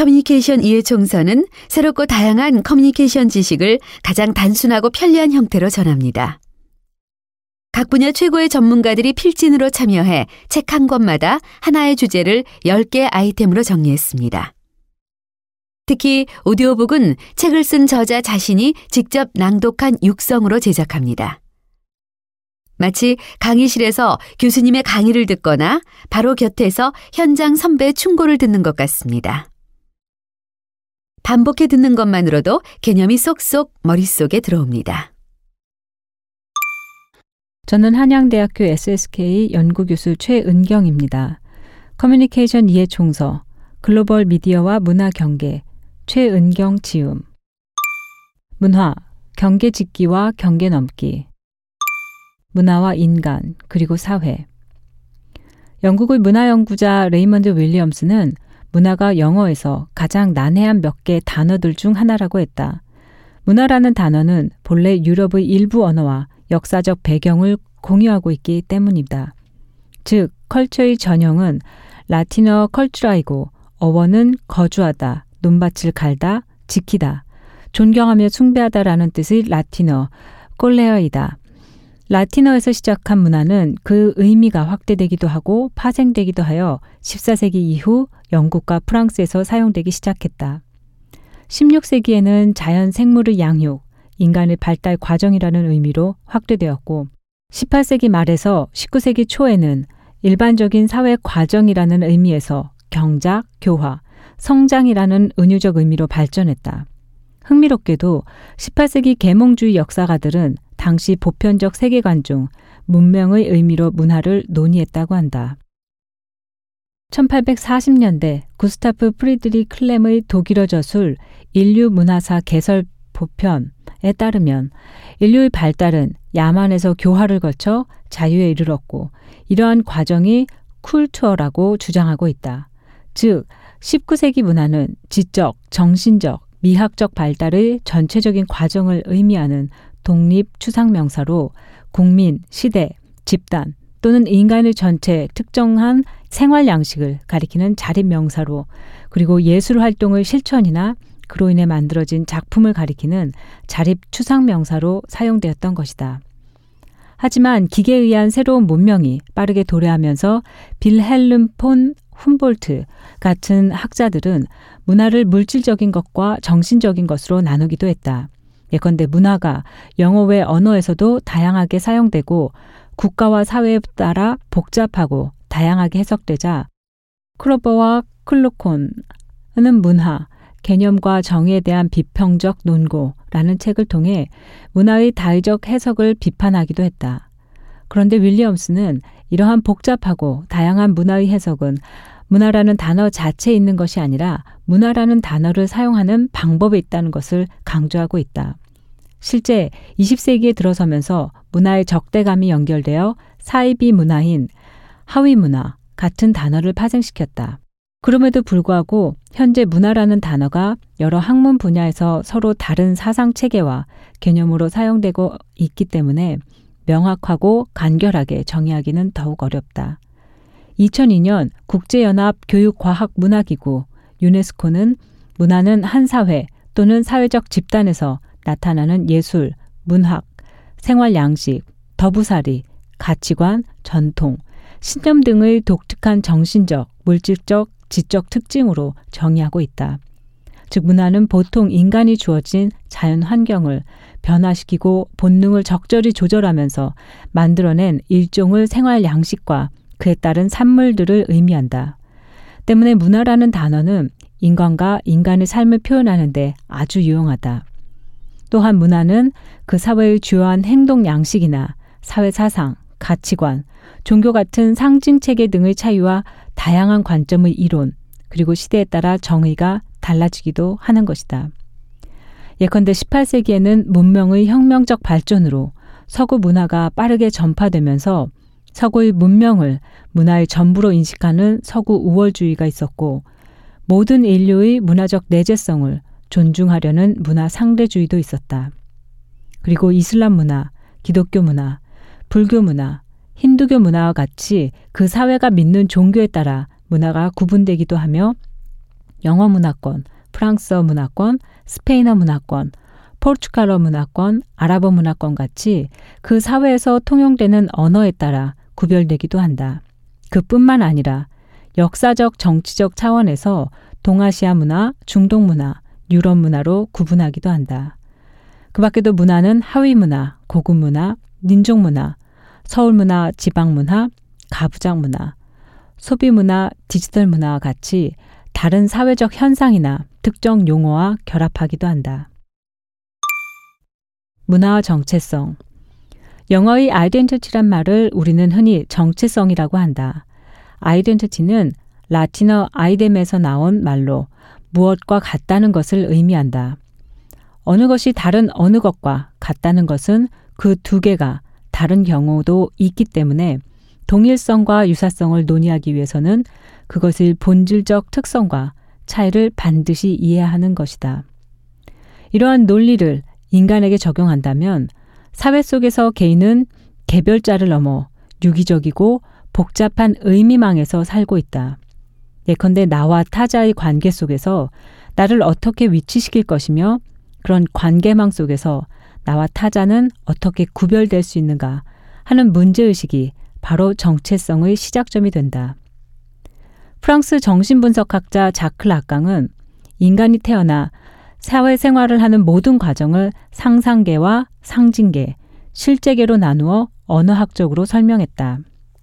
커뮤니케이션 이해총서는 새롭고 다양한 커뮤니케이션 지식을 가장 단순하고 편리한 형태로 전합니다. 각 분야 최고의 전문가들이 필진으로 참여해 책 한 권마다 하나의 주제를 10개 아이템으로 정리했습니다. 특히 오디오북은 책을 쓴 저자 자신이 직접 낭독한 육성으로 제작합니다. 마치 강의실에서 교수님의 강의를 듣거나 바로 곁에서 현장 선배의 충고를 듣는 것 같습니다. 반복해 듣는 것만으로도 개념이 쏙쏙 머릿속에 들어옵니다. 저는 한양대학교 SSK 연구교수 최은경입니다. 커뮤니케이션 이해총서, 글로벌 미디어와 문화 경계, 최은경 지음. 문화, 경계 짓기와 경계 넘기. 문화와 인간, 그리고 사회. 영국의 문화연구자 레이먼드 윌리엄스는 문화가 영어에서 가장 난해한 몇 개의 단어들 중 하나라고 했다. 문화라는 단어는 본래 유럽의 일부 언어와 역사적 배경을 공유하고 있기 때문이다. 즉, 컬처의 전형은 라틴어 컬투라이고 어원은 거주하다, 논밭을 갈다, 지키다, 존경하며 숭배하다라는 뜻의 라틴어 콜레어이다. 라틴어에서 시작한 문화는 그 의미가 확대되기도 하고 파생되기도 하여 14세기 이후 영국과 프랑스에서 사용되기 시작했다. 16세기에는 자연 생물의 양육, 인간의 발달 과정이라는 의미로 확대되었고 18세기 말에서 19세기 초에는 일반적인 사회 과정이라는 의미에서 경작, 교화, 성장이라는 은유적 의미로 발전했다. 흥미롭게도 18세기 계몽주의 역사가들은 당시 보편적 세계관 중 문명의 의미로 문화를 논의했다고 한다. 1840년대 구스타프 프리드리 클렘의 독일어 저술 인류 문화사 개설 보편에 따르면 인류의 발달은 야만에서 교화를 거쳐 자유에 이르렀고 이러한 과정이 쿨투어라고 주장하고 있다. 즉 19세기 문화는 지적, 정신적, 미학적 발달의 전체적인 과정을 의미하는 독립 추상명사로 국민, 시대, 집단 또는 인간의 전체 특정한 생활 양식을 가리키는 자립명사로 그리고 예술 활동의 실천이나 그로 인해 만들어진 작품을 가리키는 자립 추상명사로 사용되었던 것이다. 하지만 기계에 의한 새로운 문명이 빠르게 도래하면서 빌헬름 폰 훔볼트 같은 학자들은 문화를 물질적인 것과 정신적인 것으로 나누기도 했다. 예컨대 문화가 영어 외 언어에서도 다양하게 사용되고 국가와 사회에 따라 복잡하고 다양하게 해석되자 크로버와 클루콘은 문화, 개념과 정의에 대한 비평적 논고라는 책을 통해 문화의 다의적 해석을 비판하기도 했다. 그런데 윌리엄스는 이러한 복잡하고 다양한 문화의 해석은 문화라는 단어 자체에 있는 것이 아니라 문화라는 단어를 사용하는 방법에 있다는 것을 강조하고 있다. 실제 20세기에 들어서면서 문화의 적대감이 연결되어 사이비 문화인 하위 문화 같은 단어를 파생시켰다. 그럼에도 불구하고 현재 문화라는 단어가 여러 학문 분야에서 서로 다른 사상 체계와 개념으로 사용되고 있기 때문에 명확하고 간결하게 정의하기는 더욱 어렵다. 2002년 국제연합 교육과학문화기구 유네스코는 문화는 한 사회 또는 사회적 집단에서 나타나는 예술, 문학, 생활 양식, 더부살이, 가치관, 전통, 신념 등의 독특한 정신적, 물질적, 지적 특징으로 정의하고 있다. 즉 문화는 보통 인간이 주어진 자연 환경을 변화시키고 본능을 적절히 조절하면서 만들어낸 일종의 생활 양식과 그에 따른 산물들을 의미한다. 때문에 문화라는 단어는 인간과 인간의 삶을 표현하는 데 아주 유용하다. 또한 문화는 그 사회의 주요한 행동 양식이나 사회 사상, 가치관, 종교 같은 상징체계 등의 차이와 다양한 관점의 이론, 그리고 시대에 따라 정의가 달라지기도 하는 것이다. 예컨대 18세기에는 문명의 혁명적 발전으로 서구 문화가 빠르게 전파되면서 서구의 문명을 문화의 전부로 인식하는 서구 우월주의가 있었고 모든 인류의 문화적 내재성을 존중하려는 문화 상대주의도 있었다. 그리고 이슬람 문화, 기독교 문화, 불교 문화, 힌두교 문화와 같이 그 사회가 믿는 종교에 따라 문화가 구분되기도 하며 영어 문화권, 프랑스어 문화권, 스페인어 문화권, 포르투갈어 문화권, 아랍어 문화권 같이 그 사회에서 통용되는 언어에 따라 구별되기도 한다. 그뿐만 아니라 역사적, 정치적 차원에서 동아시아 문화, 중동 문화, 유럽 문화로 구분하기도 한다. 그 밖에도 문화는 하위 문화, 고급 문화, 민족 문화, 서울 문화, 지방 문화, 가부장 문화, 소비 문화, 디지털 문화와 같이 다른 사회적 현상이나 특정 용어와 결합하기도 한다. 문화와 정체성. 영어의 아이덴티티란 말을 우리는 흔히 정체성이라고 한다. 아이덴티티는 라틴어 아이뎀에서 나온 말로 무엇과 같다는 것을 의미한다. 어느 것이 다른 어느 것과 같다는 것은 그 두 개가 다른 경우도 있기 때문에 동일성과 유사성을 논의하기 위해서는 그것의 본질적 특성과 차이를 반드시 이해하는 것이다. 이러한 논리를 인간에게 적용한다면 사회 속에서 개인은 개별자를 넘어 유기적이고 복잡한 의미망에서 살고 있다. 예컨대 나와 타자의 관계 속에서 나를 어떻게 위치시킬 것이며 그런 관계망 속에서 나와 타자는 어떻게 구별될 수 있는가 하는 문제의식이 바로 정체성의 시작점이 된다. 프랑스 정신분석학자 자크 라깡은 인간이 태어나 사회생활을 하는 모든 과정을 상상계와 상징계, 실제계로 나누어 언어학적으로 설명했다.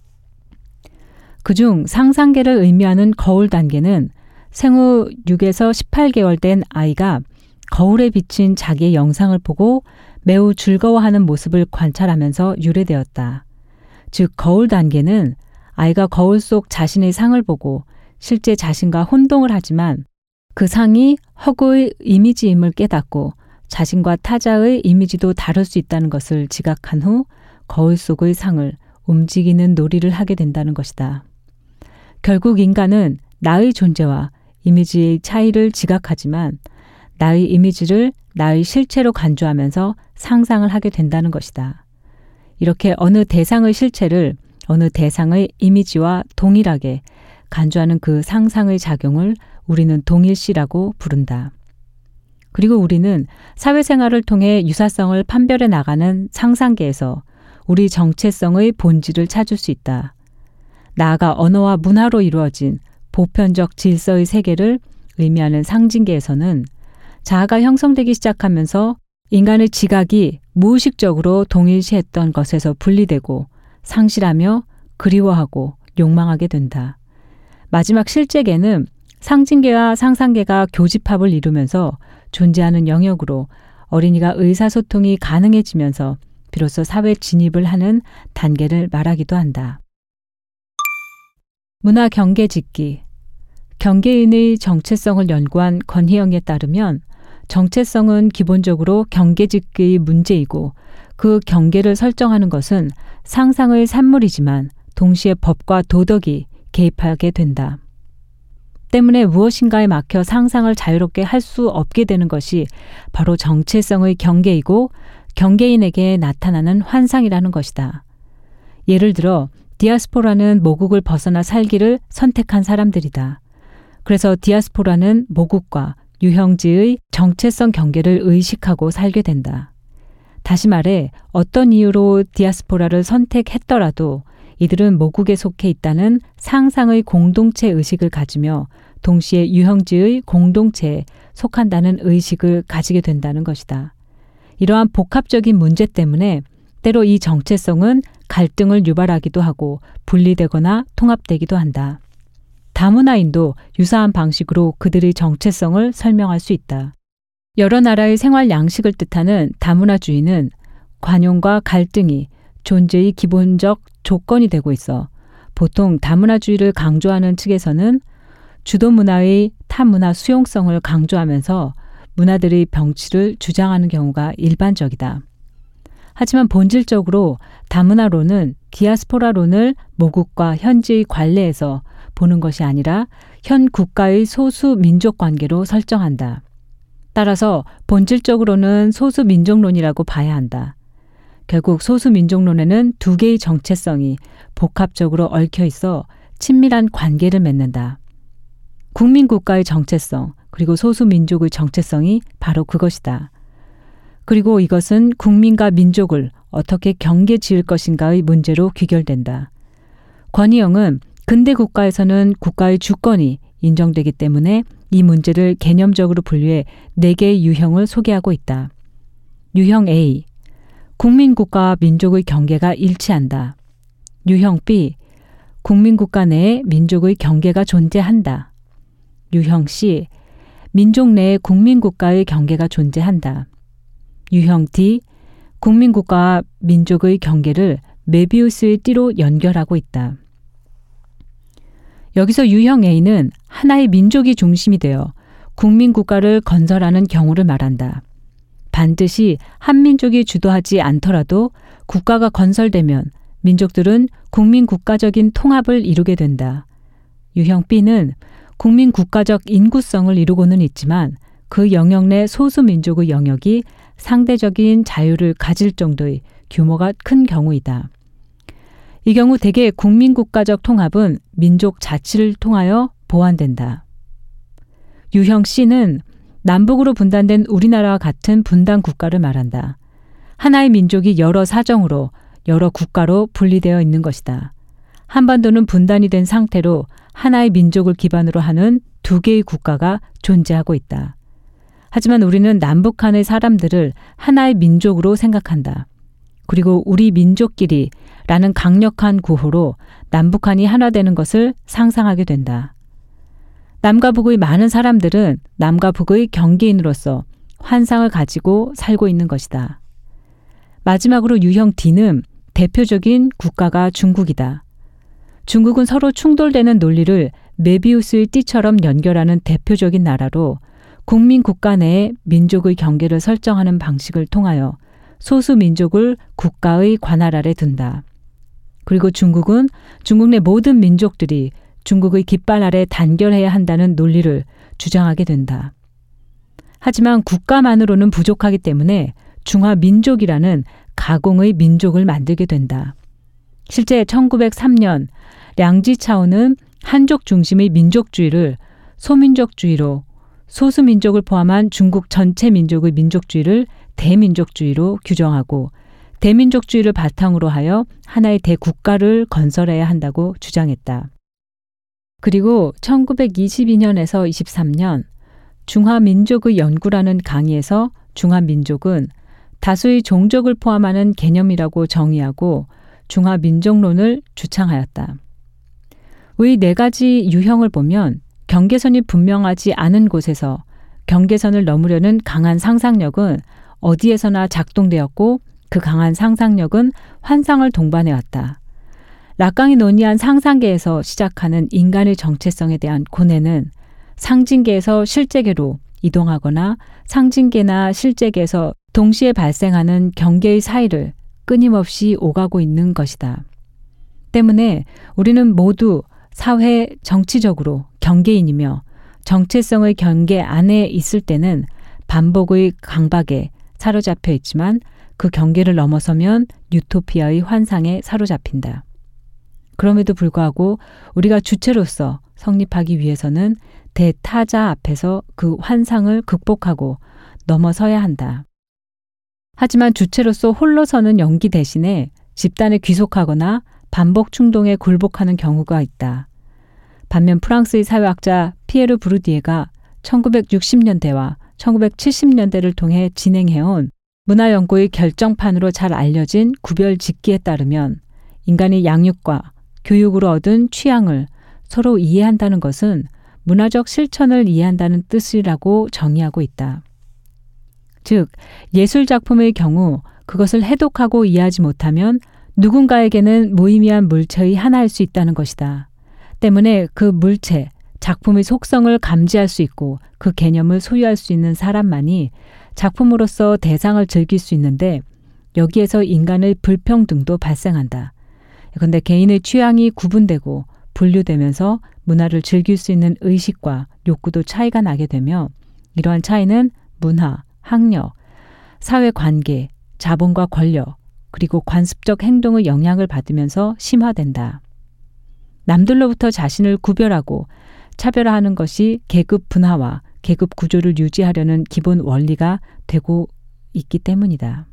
그중 상상계를 의미하는 거울 단계는 생후 6에서 18개월 된 아이가 거울에 비친 자기의 영상을 보고 매우 즐거워하는 모습을 관찰하면서 유래되었다. 즉 거울 단계는 아이가 거울 속 자신의 상을 보고 실제 자신과 혼동을 하지만 그 상이 허구의 이미지임을 깨닫고 자신과 타자의 이미지도 다를 수 있다는 것을 지각한 후 거울 속의 상을 움직이는 놀이를 하게 된다는 것이다. 결국 인간은 나의 존재와 이미지의 차이를 지각하지만 나의 이미지를 나의 실체로 간주하면서 상상을 하게 된다는 것이다. 이렇게 어느 대상의 실체를 어느 대상의 이미지와 동일하게 간주하는 그 상상의 작용을 우리는 동일시라고 부른다. 그리고 우리는 사회생활을 통해 유사성을 판별해 나가는 상상계에서 우리 정체성의 본질을 찾을 수 있다. 나아가 언어와 문화로 이루어진 보편적 질서의 세계를 의미하는 상징계에서는 자아가 형성되기 시작하면서 인간의 지각이 무의식적으로 동일시했던 것에서 분리되고 상실하며 그리워하고 욕망하게 된다. 마지막 실제계는 상징계와 상상계가 교집합을 이루면서 존재하는 영역으로 어린이가 의사소통이 가능해지면서 비로소 사회 진입을 하는 단계를 말하기도 한다. 문화 경계 짓기. 경계인의 정체성을 연구한 권희영에 따르면 정체성은 기본적으로 경계 짓기의 문제이고 그 경계를 설정하는 것은 상상의 산물이지만 동시에 법과 도덕이 개입하게 된다. 때문에 무엇인가에 막혀 상상을 자유롭게 할 수 없게 되는 것이 바로 정체성의 경계이고 경계인에게 나타나는 환상이라는 것이다. 예를 들어 디아스포라는 모국을 벗어나 살기를 선택한 사람들이다. 그래서 디아스포라는 모국과 유형지의 정체성 경계를 의식하고 살게 된다. 다시 말해 어떤 이유로 디아스포라를 선택했더라도 이들은 모국에 속해 있다는 상상의 공동체 의식을 가지며 동시에 유형지의 공동체에 속한다는 의식을 가지게 된다는 것이다. 이러한 복합적인 문제 때문에 때로 이 정체성은 갈등을 유발하기도 하고 분리되거나 통합되기도 한다. 다문화인도 유사한 방식으로 그들의 정체성을 설명할 수 있다. 여러 나라의 생활 양식을 뜻하는 다문화주의는 관용과 갈등이 존재의 기본적 조건이 되고 있어 보통 다문화주의를 강조하는 측에서는 주도 문화의 타문화 수용성을 강조하면서 문화들의 병치를 주장하는 경우가 일반적이다. 하지만 본질적으로 다문화론은 디아스포라론을 모국과 현지의 관례에서 보는 것이 아니라 현 국가의 소수 민족 관계로 설정한다. 따라서 본질적으로는 소수 민족론이라고 봐야 한다. 결국 소수 민족론에는 두 개의 정체성이 복합적으로 얽혀 있어 친밀한 관계를 맺는다. 국민국가의 정체성, 그리고 소수민족의 정체성이 바로 그것이다. 그리고 이것은 국민과 민족을 어떻게 경계 지을 것인가의 문제로 귀결된다. 권희영은 근대 국가에서는 국가의 주권이 인정되기 때문에 이 문제를 개념적으로 분류해 4개의 유형을 소개하고 있다. 유형 A, 국민국가와 민족의 경계가 일치한다. 유형 B, 국민국가 내에 민족의 경계가 존재한다. 유형 C, 민족 내에 국민국가의 경계가 존재한다. 유형 D, 국민국가와 민족의 경계를 메비우스의 띠로 연결하고 있다. 여기서 유형 A는 하나의 민족이 중심이 되어 국민국가를 건설하는 경우를 말한다. 반드시 한 민족이 주도하지 않더라도 국가가 건설되면 민족들은 국민국가적인 통합을 이루게 된다. 유형 B는 국민국가적 인구성을 이루고는 있지만 그 영역 내 소수민족의 영역이 상대적인 자유를 가질 정도의 규모가 큰 경우이다. 이 경우 대개 국민국가적 통합은 민족 자치를 통하여 보완된다. 유형 C는 남북으로 분단된 우리나라와 같은 분단 국가를 말한다. 하나의 민족이 여러 사정으로 여러 국가로 분리되어 있는 것이다. 한반도는 분단이 된 상태로 하나의 민족을 기반으로 하는 2개의 국가가 존재하고 있다. 하지만 우리는 남북한의 사람들을 하나의 민족으로 생각한다. 그리고 우리 민족끼리 라는 강력한 구호로 남북한이 하나 되는 것을 상상하게 된다. 남과 북의 많은 사람들은 남과 북의 경계인으로서 환상을 가지고 살고 있는 것이다. 마지막으로 유형 D는 대표적인 국가가 중국이다. 중국은 서로 충돌되는 논리를 메비우스의 띠처럼 연결하는 대표적인 나라로 국민국가 내에 민족의 경계를 설정하는 방식을 통하여 소수 민족을 국가의 관할 아래 둔다. 그리고 중국은 중국 내 모든 민족들이 중국의 깃발 아래 단결해야 한다는 논리를 주장하게 된다. 하지만 국가만으로는 부족하기 때문에 중화민족이라는 가공의 민족을 만들게 된다. 실제 1903년 량지차오는 한족 중심의 민족주의를 소민족주의로 소수민족을 포함한 중국 전체 민족의 민족주의를 대민족주의로 규정하고 대민족주의를 바탕으로 하여 하나의 대국가를 건설해야 한다고 주장했다. 그리고 1922년에서 23년 중화민족의 연구라는 강의에서 중화민족은 다수의 종족을 포함하는 개념이라고 정의하고 중화민족론을 주창하였다. 의 4가지 유형을 보면 경계선이 분명하지 않은 곳에서 경계선을 넘으려는 강한 상상력은 어디에서나 작동되었고 그 강한 상상력은 환상을 동반해왔다. 락강이 논의한 상상계에서 시작하는 인간의 정체성에 대한 고뇌는 상징계에서 실제계로 이동하거나 상징계나 실제계에서 동시에 발생하는 경계의 사이를 끊임없이 오가고 있는 것이다. 때문에 우리는 모두 사회 정치적으로 경계인이며 정체성의 경계 안에 있을 때는 반복의 강박에 사로잡혀 있지만 그 경계를 넘어서면 유토피아의 환상에 사로잡힌다. 그럼에도 불구하고 우리가 주체로서 성립하기 위해서는 대타자 앞에서 그 환상을 극복하고 넘어서야 한다. 하지만 주체로서 홀로 서는 연기 대신에 집단에 귀속하거나 반복 충동에 굴복하는 경우가 있다. 반면 프랑스의 사회학자 피에르 브루디에가 1960년대와 1970년대를 통해 진행해온 문화연구의 결정판으로 잘 알려진 구별 짓기에 따르면 인간이 양육과 교육으로 얻은 취향을 서로 이해한다는 것은 문화적 실천을 이해한다는 뜻이라고 정의하고 있다. 즉, 예술작품의 경우 그것을 해독하고 이해하지 못하면 누군가에게는 무의미한 물체의 하나일 수 있다는 것이다. 때문에 그 물체, 작품의 속성을 감지할 수 있고 그 개념을 소유할 수 있는 사람만이 작품으로서 대상을 즐길 수 있는데 여기에서 인간의 불평등도 발생한다. 그런데 개인의 취향이 구분되고 분류되면서 문화를 즐길 수 있는 의식과 욕구도 차이가 나게 되며 이러한 차이는 문화, 학력, 사회관계, 자본과 권력, 그리고 관습적 행동의 영향을 받으면서 심화된다. 남들로부터 자신을 구별하고 차별화하는 것이 계급 분화와 계급 구조를 유지하려는 기본 원리가 되고 있기 때문이다.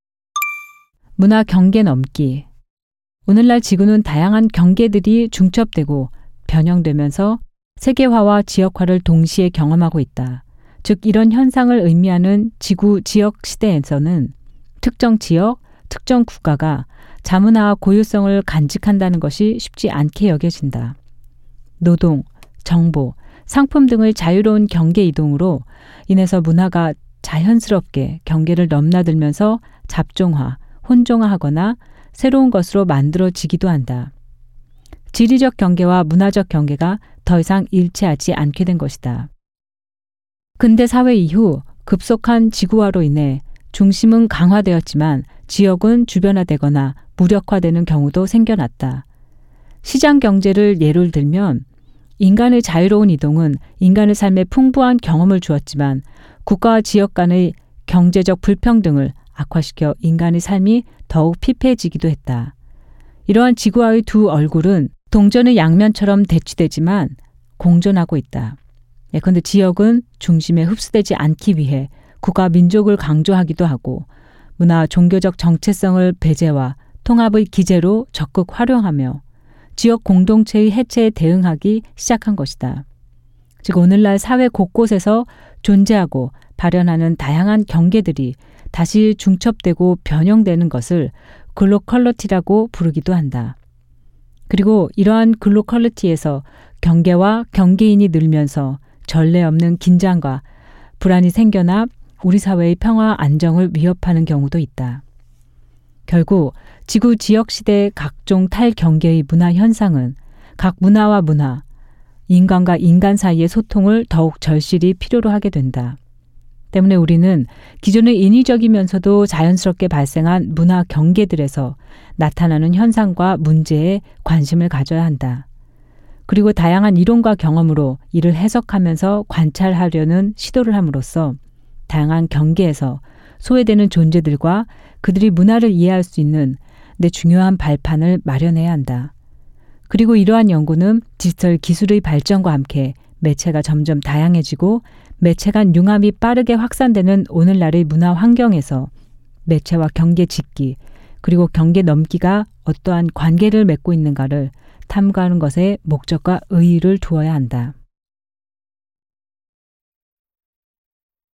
문화 경계 넘기. 오늘날 지구는 다양한 경계들이 중첩되고 변형되면서 세계화와 지역화를 동시에 경험하고 있다. 즉 이런 현상을 의미하는 지구 지역 시대에서는 특정 지역, 특정 국가가 자문화와 고유성을 간직한다는 것이 쉽지 않게 여겨진다. 노동, 정보, 상품 등의 자유로운 경계 이동으로 인해서 문화가 자연스럽게 경계를 넘나들면서 잡종화, 혼종화하거나 새로운 것으로 만들어지기도 한다. 지리적 경계와 문화적 경계가 더 이상 일치하지 않게 된 것이다. 근대 사회 이후 급속한 지구화로 인해 중심은 강화되었지만 지역은 주변화되거나 무력화되는 경우도 생겨났다. 시장 경제를 예를 들면 인간의 자유로운 이동은 인간의 삶에 풍부한 경험을 주었지만 국가와 지역 간의 경제적 불평등을 악화시켜 인간의 삶이 더욱 피폐해지기도 했다. 이러한 지구화의 두 얼굴은 동전의 양면처럼 대치되지만 공존하고 있다. 예컨대 지역은 중심에 흡수되지 않기 위해 국가 민족을 강조하기도 하고 문화 종교적 정체성을 배제와 통합의 기제로 적극 활용하며 지역 공동체의 해체에 대응하기 시작한 것이다. 즉 오늘날 사회 곳곳에서 존재하고 발현하는 다양한 경계들이 다시 중첩되고 변형되는 것을 글로컬러티라고 부르기도 한다. 그리고 이러한 글로컬러티에서 경계와 경계인이 늘면서 전례 없는 긴장과 불안이 생겨나 우리 사회의 평화 안정을 위협하는 경우도 있다. 결국 지구 지역 시대의 각종 탈경계의 문화 현상은 각 문화와 문화, 인간과 인간 사이의 소통을 더욱 절실히 필요로 하게 된다. 때문에 우리는 기존의 인위적이면서도 자연스럽게 발생한 문화 경계들에서 나타나는 현상과 문제에 관심을 가져야 한다. 그리고 다양한 이론과 경험으로 이를 해석하면서 관찰하려는 시도를 함으로써 다양한 경계에서 소외되는 존재들과 그들이 문화를 이해할 수 있는 내 중요한 발판을 마련해야 한다. 그리고 이러한 연구는 디지털 기술의 발전과 함께 매체가 점점 다양해지고 매체 간 융합이 빠르게 확산되는 오늘날의 문화 환경에서 매체와 경계 짓기 그리고 경계 넘기가 어떠한 관계를 맺고 있는가를 탐구하는 것에 목적과 의의를 두어야 한다.